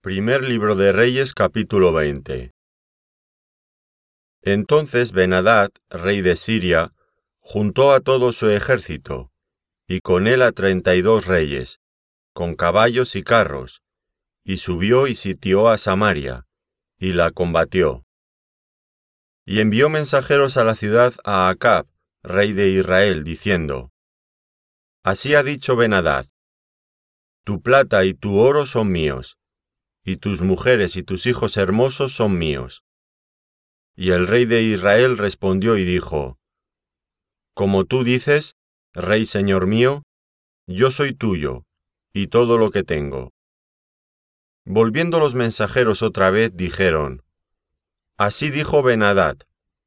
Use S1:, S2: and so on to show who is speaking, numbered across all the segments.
S1: Primer libro de Reyes, capítulo 20. Entonces Ben-Hadad, rey de Siria, juntó a todo su ejército, y con él a 32 reyes, con caballos y carros, y subió y sitió a Samaria, y la combatió. Y envió mensajeros a la ciudad a Acab, rey de Israel, diciendo: Así ha dicho Ben-Hadad: Tu plata y tu oro son míos, y tus mujeres y tus hijos hermosos son míos. Y el rey de Israel respondió y dijo: Como tú dices, rey señor mío, yo soy tuyo, y todo lo que tengo. Volviendo los mensajeros otra vez, dijeron: Así dijo Ben-Hadad: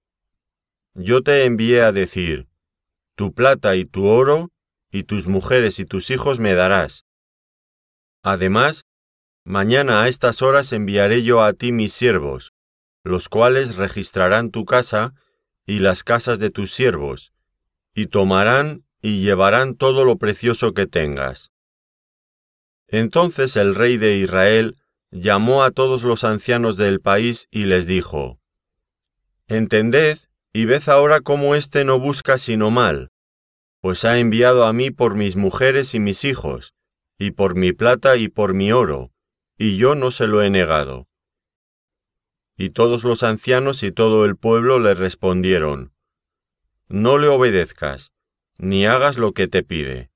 S1: Yo te envié a decir: Tu plata y tu oro, y tus mujeres y tus hijos me darás. Además, mañana a estas horas enviaré yo a ti mis siervos, los cuales registrarán tu casa y las casas de tus siervos, y tomarán y llevarán todo lo precioso que tengas. Entonces el rey de Israel llamó a todos los ancianos del país y les dijo: Entended y ved ahora cómo éste no busca sino mal, pues ha enviado a mí por mis mujeres y mis hijos, y por mi plata y por mi oro, y yo no se lo he negado. Y todos los ancianos y todo el pueblo le respondieron: No le obedezcas, ni hagas lo que te pide.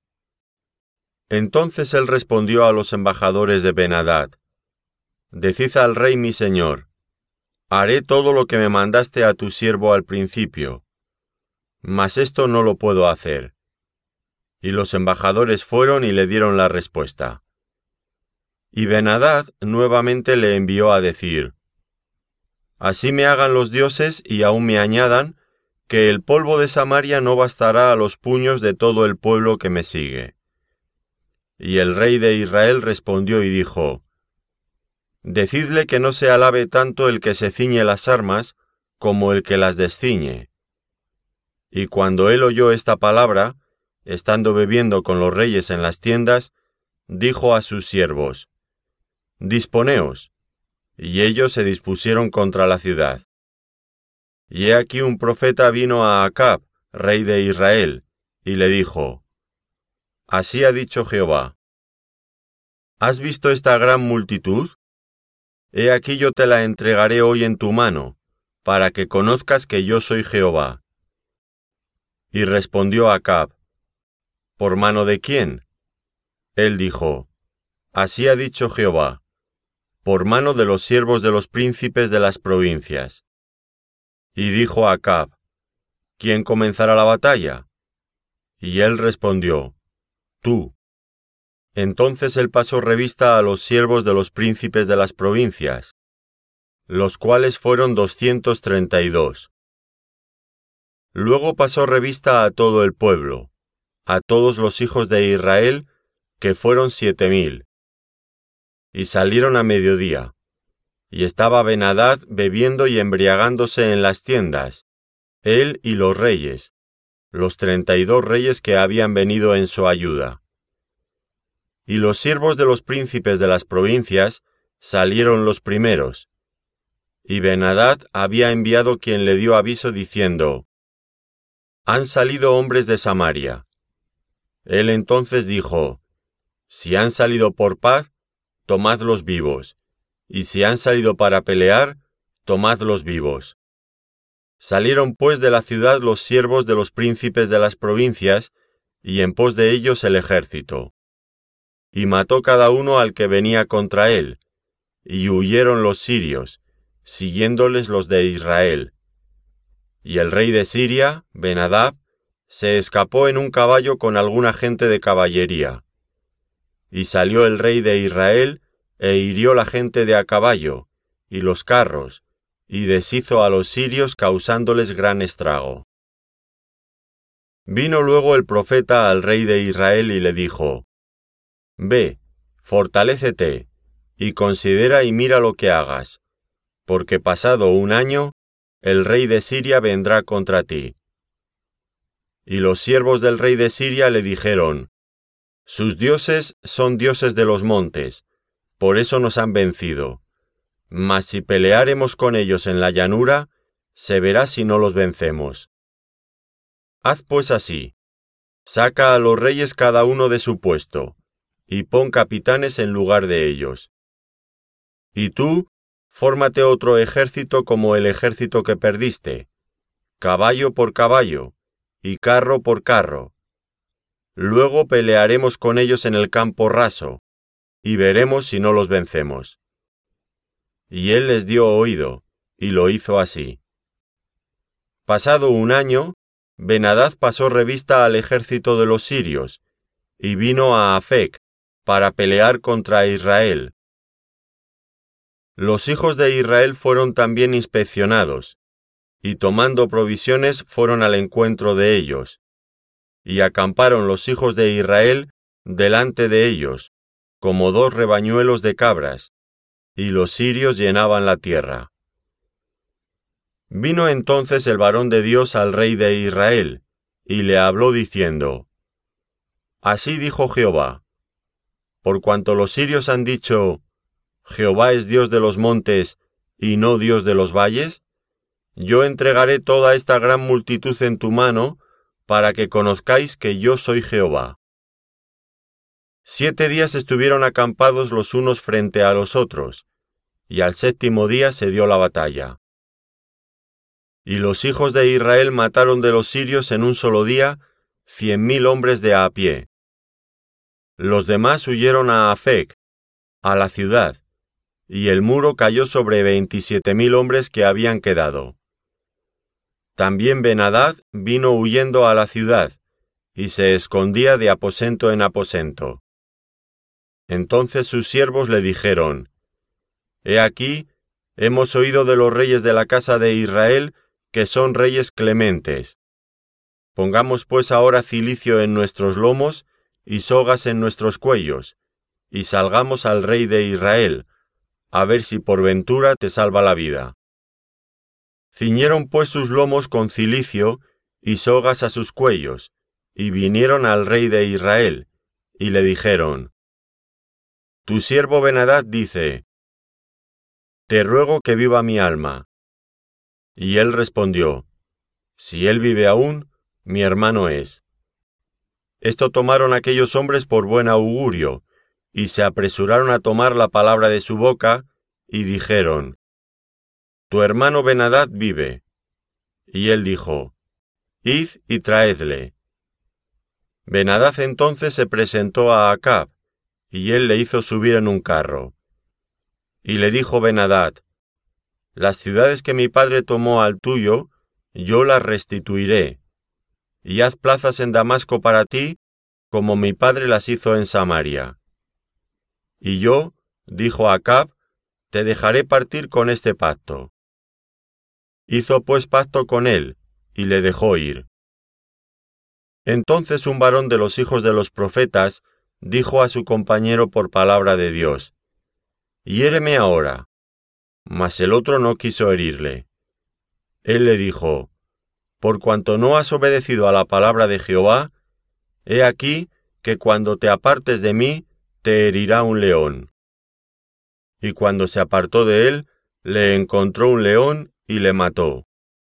S1: Entonces él respondió a los embajadores de Ben-Hadad: Decid al rey mi señor: Haré todo lo que me mandaste a tu siervo al principio, mas esto no lo puedo hacer. Y los embajadores fueron y le dieron la respuesta. Y Ben-Hadad nuevamente le envió a decir: Así me hagan los dioses y aún me añadan, que el polvo de Samaria no bastará a los puños de todo el pueblo que me sigue. Y el rey de Israel respondió y dijo: Decidle que no se alabe tanto el que se ciñe las armas, como el que las desciñe. Y cuando él oyó esta palabra, estando bebiendo con los reyes en las tiendas, dijo a sus siervos: Disponeos. Y ellos se dispusieron contra la ciudad. Y he aquí un profeta vino a Acab, rey de Israel, y le dijo: Así ha dicho Jehová: ¿Has visto esta gran multitud? He aquí yo te la entregaré hoy en tu mano, para que conozcas que yo soy Jehová. Y respondió Acab: ¿Por mano de quién? Él dijo: Así ha dicho Jehová: por mano de los siervos de los príncipes de las provincias. Y dijo Acab: ¿Quién comenzará la batalla? Y él respondió: Tú. Entonces él pasó revista a los siervos de los príncipes de las provincias, los cuales fueron 232. Luego pasó revista a todo el pueblo, a todos los hijos de Israel, que fueron 7,000. Y salieron a mediodía, y estaba Ben-Hadad bebiendo y embriagándose en las tiendas, él y los reyes, los 32 reyes que habían venido en su ayuda. Y los siervos de los príncipes de las provincias salieron los primeros, y Ben-Hadad había enviado quien le dio aviso diciendo: Han salido hombres de Samaria. Él entonces dijo: Si han salido por paz, tomadlos vivos, y si han salido para pelear, tomadlos vivos. Salieron pues de la ciudad los siervos de los príncipes de las provincias, y en pos de ellos el ejército. Y mató cada uno al que venía contra él, y huyeron los sirios, siguiéndoles los de Israel. Y el rey de Siria, Ben-Hadad, se escapó en un caballo con alguna gente de caballería. Y salió el rey de Israel, e hirió la gente de a caballo, y los carros, y deshizo a los sirios causándoles gran estrago. Vino luego el profeta al rey de Israel y le dijo: Ve, fortalécete, y considera y mira lo que hagas, porque pasado un año, el rey de Siria vendrá contra ti. Y los siervos del rey de Siria le dijeron: Sus dioses son dioses de los montes, por eso nos han vencido. Mas si peleáremos con ellos en la llanura, se verá si no los vencemos. Haz pues así: saca a los reyes cada uno de su puesto, y pon capitanes en lugar de ellos. Y tú, fórmate otro ejército como el ejército que perdiste, caballo por caballo, y carro por carro. Luego pelearemos con ellos en el campo raso, y veremos si no los vencemos. Y él les dio oído, y lo hizo así. Pasado un año, Ben-Hadad pasó revista al ejército de los sirios, y vino a Afec para pelear contra Israel. Los hijos de Israel fueron también inspeccionados, y tomando provisiones fueron al encuentro de ellos, y acamparon los hijos de Israel delante de ellos, como dos rebañuelos de cabras, y los sirios llenaban la tierra. Vino entonces el varón de Dios al rey de Israel, y le habló diciendo: Así dijo Jehová: por cuanto los sirios han dicho, Jehová es Dios de los montes, y no Dios de los valles, yo entregaré toda esta gran multitud en tu mano, para que conozcáis que yo soy Jehová. 7 días estuvieron acampados los unos frente a los otros, y al 7º día se dio la batalla. Y los hijos de Israel mataron de los sirios en un solo día 100,000 hombres de a pie. Los demás huyeron a Afec, a la ciudad, y el muro cayó sobre 27,000 hombres que habían quedado. También Ben-Hadad vino huyendo a la ciudad, y se escondía de aposento en aposento. Entonces sus siervos le dijeron: He aquí, hemos oído de los reyes de la casa de Israel que son reyes clementes. Pongamos pues ahora cilicio en nuestros lomos y sogas en nuestros cuellos, y salgamos al rey de Israel, a ver si por ventura te salva la vida. Ciñeron pues sus lomos con cilicio y sogas a sus cuellos, y vinieron al rey de Israel, y le dijeron: Tu siervo Ben-Hadad dice: Te ruego que viva mi alma. Y él respondió: Si él vive aún, mi hermano es. Esto tomaron aquellos hombres por buen augurio, y se apresuraron a tomar la palabra de su boca, y dijeron: Tu hermano Ben-Hadad vive. Y él dijo: Id y traedle. Ben-Hadad entonces se presentó a Acab, y él le hizo subir en un carro. Y le dijo Ben-Hadad: Las ciudades que mi padre tomó al tuyo, yo las restituiré, y haz plazas en Damasco para ti, como mi padre las hizo en Samaria. Y yo, dijo Acab, te dejaré partir con este pacto. Hizo pues pacto con él, y le dejó ir. Entonces un varón de los hijos de los profetas dijo a su compañero por palabra de Dios: Hiéreme ahora. Mas el otro no quiso herirle. Él le dijo: Por cuanto no has obedecido a la palabra de Jehová, he aquí que cuando te apartes de mí, te herirá un león. Y cuando se apartó de él, le encontró un león y le mató.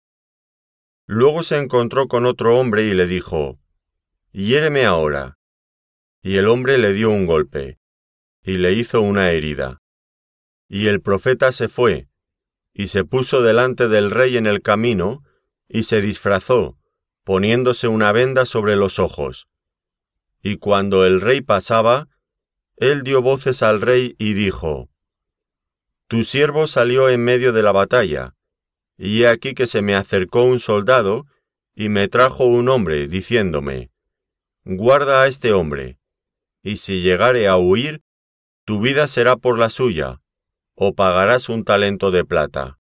S1: Luego se encontró con otro hombre y le dijo: Hiéreme ahora. Y el hombre le dio un golpe, y le hizo una herida. Y el profeta se fue, y se puso delante del rey en el camino, y se disfrazó, poniéndose una venda sobre los ojos. Y cuando el rey pasaba, él dio voces al rey y dijo: Tu siervo salió en medio de la batalla, y he aquí que se me acercó un soldado, y me trajo un hombre, diciéndome: Guarda a este hombre, y si llegare a huir, tu vida será por la suya, o pagarás un talento de plata.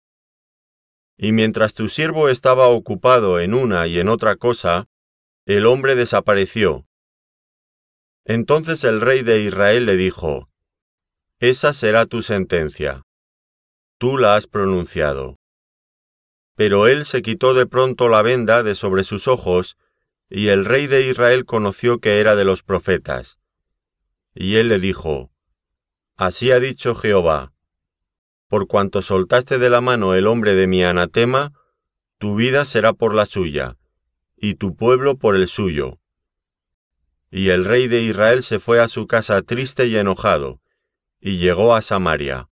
S1: Y mientras tu siervo estaba ocupado en una y en otra cosa, el hombre desapareció. Entonces el rey de Israel le dijo: Esa será tu sentencia. Tú la has pronunciado. Pero él se quitó de pronto la venda de sobre sus ojos, y el rey de Israel conoció que era de los profetas. Y él le dijo: Así ha dicho Jehová: por cuanto soltaste de la mano el hombre de mi anatema, tu vida será por la suya, y tu pueblo por el suyo. Y el rey de Israel se fue a su casa triste y enojado, y llegó a Samaria.